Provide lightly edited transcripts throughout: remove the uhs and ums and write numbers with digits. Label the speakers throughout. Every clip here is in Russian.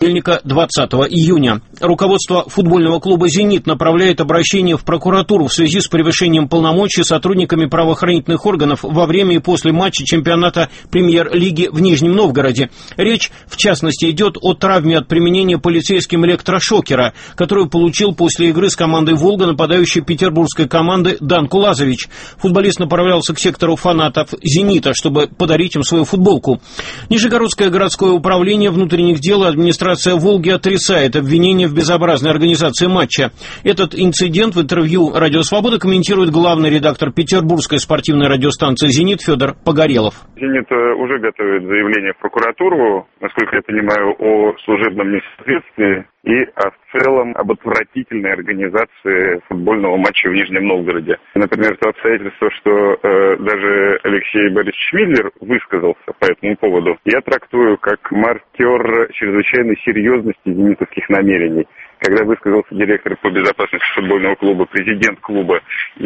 Speaker 1: понедельника, 20 июня. Руководство футбольного клуба «Зенит» направляет обращение в прокуратуру в связи с превышением полномочий сотрудниками правоохранительных органов во время и после матча чемпионата премьер-лиги в Нижнем Новгороде. Речь, в частности, идет о травме от применения полицейским электрошокера, которую получил после игры с командой «Волга» нападающий петербургской команды Дан Кулазович. Футболист направлялся к сектору фанатов «Зенита», чтобы подарить им свою футболку. Нижегородское городское управление внутренних дел и администрация «Волги» отрицает обвинение в безобразной организации матча. Этот инцидент в интервью «Радио Свобода» комментирует главный редактор петербургской спортивной радиостанции «Зенит» Федор Погорелов.
Speaker 2: «Зенит» уже готовит заявление в прокуратуру, насколько я понимаю, о служебном несоответствии и в целом об отвратительной организации футбольного матча в Нижнем Новгороде. Например, то обстоятельство, что даже Алексей Борисович Миллер высказался по этому поводу, я трактую как маркер чрезвычайной серьезности зенитовских намерений. Когда высказался директор по безопасности футбольного клуба, президент клуба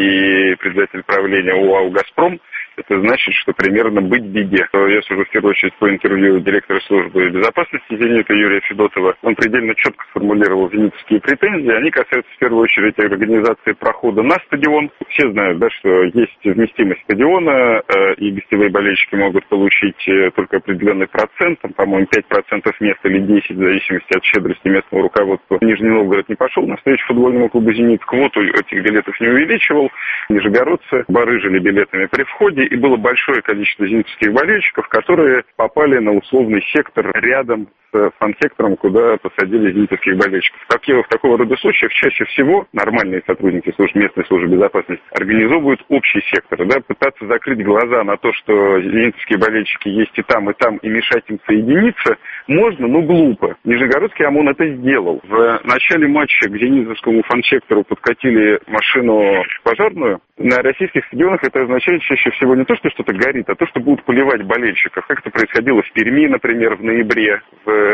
Speaker 2: и председатель правления ОАО «Газпром», это значит, что примерно быть беде. Я сужу в первую очередь по интервью директора службы безопасности «Зенита» Юрия Федотова. Он предельно четко сформулировал зенитовские претензии. Они касаются в первую очередь организации прохода на стадион. Все знают, да, что есть вместимость стадиона, и гостевые болельщики могут получить только определенный процент, там, по-моему, 5% мест или 10%, в зависимости от щедрости местного руководства. Нижний Новгород не пошел на встречу футбольному клубу «Зенит». Квоту этих билетов не увеличивал. Нижегородцы барыжили билетами при входе. И было большое количество зенитовских болельщиков, которые попали на условный сектор рядом с фан-сектором, куда посадили зенитовских болельщиков. В такого рода случаях чаще всего нормальные сотрудники местной службы безопасности организовывают общий сектор. Да, пытаться закрыть глаза на то, что зенитовские болельщики есть и там, и мешать им соединиться, можно, но глупо. Нижегородский ОМОН это сделал. В начале матча к зенитовскому фан-сектору подкатили машину пожарную. На российских стадионах это означает чаще всего не то, что что-то горит, а то, что будут поливать болельщиков. Как это происходило в Перми, например, в ноябре, в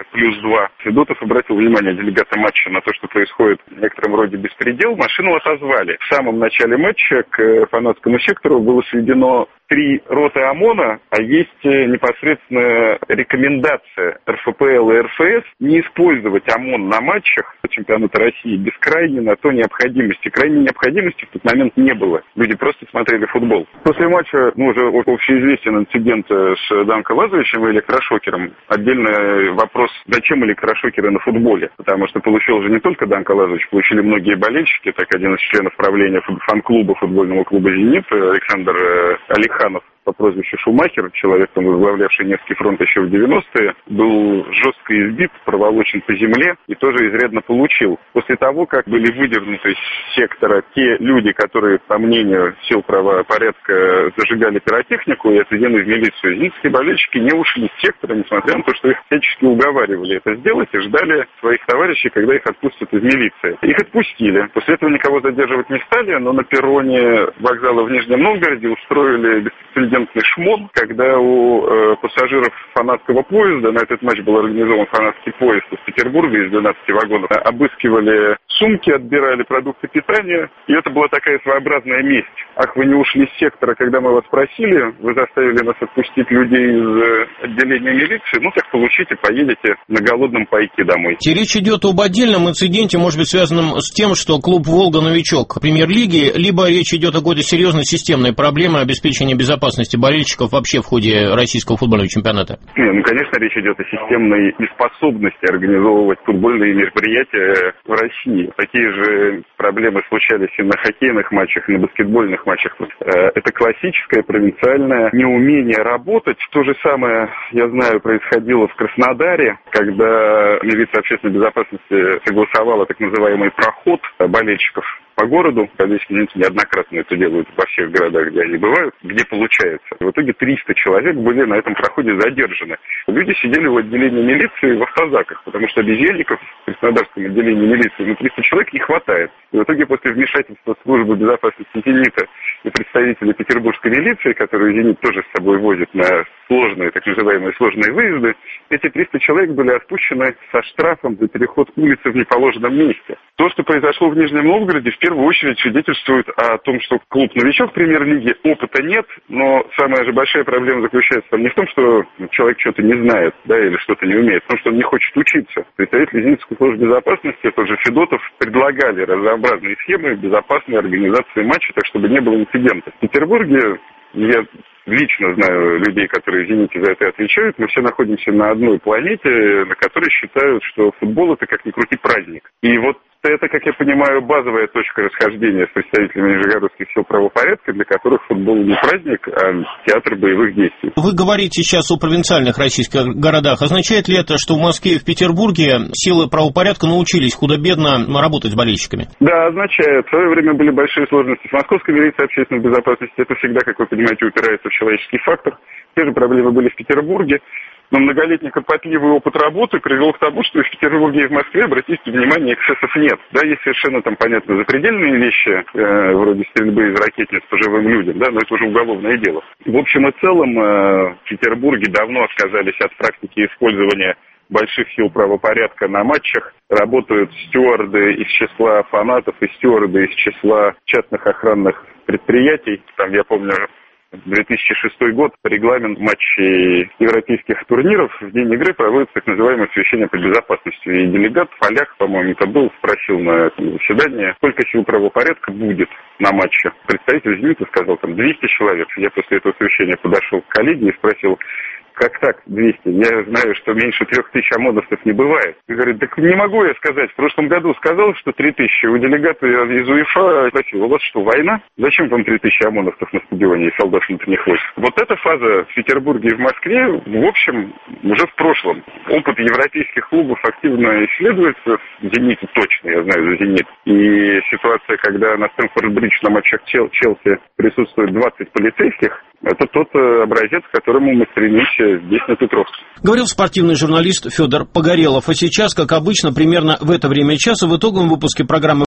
Speaker 2: +2. Федотов обратил внимание делегата матча на то, что происходит в некотором роде беспредел. Машину отозвали. В самом начале матча к фанатскому сектору было сведено 3 роты ОМОНа, а есть непосредственно рекомендация РФПЛ и РФС не использовать ОМОН на матчах чемпионата России без крайней на то необходимости. Крайней необходимости в тот момент не было. Люди просто смотрели футбол. После матча, уже общеизвестен инцидент с Дан Кулазовичем и электрошокером. Отдельный вопрос, зачем электрошокеры на футболе? Потому что получил же не только Дан Кулазович, получили многие болельщики. Так, один из членов правления фан-клуба футбольного клуба «Зенит» Александр Алиханов по прозвищу Шумахер, человек, возглавлявший Невский фронт еще в 90-е, был жестко избит, проволочен по земле и тоже изрядно получил. После того, как были выдернуты из сектора те люди, которые, по мнению сил правопорядка, зажигали пиротехнику и отведены в милицию, зенитские болельщики не ушли из сектора, несмотря на то, что их всячески уговаривали это сделать и ждали своих товарищей, когда их отпустят из милиции. Их отпустили. После этого никого задерживать не стали, но на перроне вокзала в Нижнем Новгороде устроили беспрецедентный шмон, когда у пассажиров фанатского поезда, на этот матч был организован фанатский поезд из Петербурга из 12 вагонов, обыскивали сумки, отбирали продукты питания, и это была такая своеобразная месть. Ах, вы не ушли из сектора, когда мы вас просили, вы заставили нас отпустить людей из отделения милиции, ну так получите, поедете на голодном пайке домой.
Speaker 1: Речь идет об отдельном инциденте, может быть, связанном с тем, что клуб «Волга» новичок премьер-лиги, либо речь идет о какой-то серьезной системной проблеме обеспечения безопасности болельщиков вообще в ходе российского футбольного чемпионата?
Speaker 2: Конечно, речь идет о системной неспособности организовывать футбольные мероприятия в России. Такие же проблемы случались и на хоккейных матчах, и на баскетбольных матчах. Это классическое провинциальное неумение работать. То же самое, я знаю, происходило в Краснодаре, когда милиция общественной безопасности согласовала так называемый проход болельщиков по городу. Болельщики неоднократно это делают во всех городах, где они бывают, где получается. В итоге 300 человек были на этом проходе задержаны. Люди сидели в отделении милиции в автозаках, потому что бездельников в Краснодарском отделении милиции 300 человек не хватает. И в итоге после вмешательства службы безопасности «Зенита» и представителей петербургской милиции, которые «Зенит» тоже с собой возит на сложные, так называемые сложные выезды, эти 300 человек были отпущены со штрафом за переход улицы в неположенном месте. То, что произошло в Нижнем Новгороде, в первую очередь свидетельствует о том, что клуб новичок премьер-лиги, опыта нет, но самая же большая проблема заключается там не в том, что человек что-то не знает, да, или что-то не умеет, в том, что он не хочет учиться. Представители Зенитской службы безопасности, тот же Федотов, предлагали разнообразные схемы безопасной организации матча, так чтобы не было инцидентов. В Петербурге я лично знаю людей, которые в «Зените» за это отвечают. Мы все находимся на одной планете, на которой считают, что футбол – это, как ни крути, праздник. И вот это, как я понимаю, базовая точка расхождения с представителями нижегородских сил правопорядка, для которых футбол не праздник, а театр боевых действий.
Speaker 1: Вы говорите сейчас о провинциальных российских городах. Означает ли это, что в Москве и в Петербурге силы правопорядка научились худо-бедно работать с болельщиками?
Speaker 2: Да, означает. В свое время были большие сложности с Московской милицией общественной безопасности. Это всегда, как вы понимаете, упирается в человеческий фактор. Те же проблемы были в Петербурге. Но многолетний кропотливый опыт работы привел к тому, что и в Петербурге, и в Москве, обратите внимание, эксцессов нет. Да, есть совершенно там, понятно, запредельные вещи, вроде стрельбы из ракетниц по живым людям, да, но это уже уголовное дело. В общем и целом, в Петербурге давно отказались от практики использования больших сил правопорядка на матчах. Работают стюарды из числа фанатов и стюарды из числа частных охранных предприятий. Там, я помню, 2006 год, регламент матчей европейских турниров в день игры проводится так называемое совещание по безопасности. И делегат, поляк, по-моему, это был, спросил на этом заседании, сколько сил правопорядка будет на матче. Представитель «Зенита» сказал, там, 200 человек. Я после этого совещания подошел к коллеге и спросил, как так, 200? Я знаю, что меньше 3000 ОМОНовцев не бывает. И говорит, так не могу я сказать. В прошлом году сказал, что 3000. У делегата из УЕФА спросил, у вас что, война? Зачем вам 3000 ОМОНовцев на стадионе и солдат не хвост? Вот эта фаза в Петербурге и в Москве, в общем, уже в прошлом. Опыт европейских клубов активно исследуется. «Зенит» точно, я знаю за «Зенит». И ситуация, когда на Стэмфорд-Бридж на матчах Челси присутствует 20 полицейских, это тот образец, к которому мы стремимся здесь, на Петровске.
Speaker 1: Говорил спортивный журналист Федор Погорелов. А сейчас, как обычно, примерно в это время часа в итоговом выпуске программы